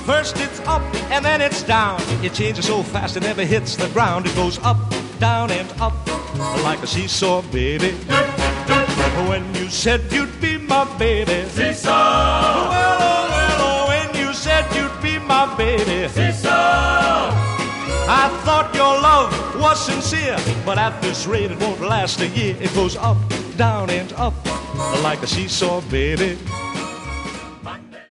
First it's up and then it's down. It changes so fast it never hits the ground. It goes up, down, and up like a seesaw, baby. When you said you'd be my baby, Seesaw. Well, oh, well, oh, when you said you'd be my baby, Seesaw. I thought your love was sincere, but at this rate it won't last a year. It goes up, down, and up like a seesaw, baby.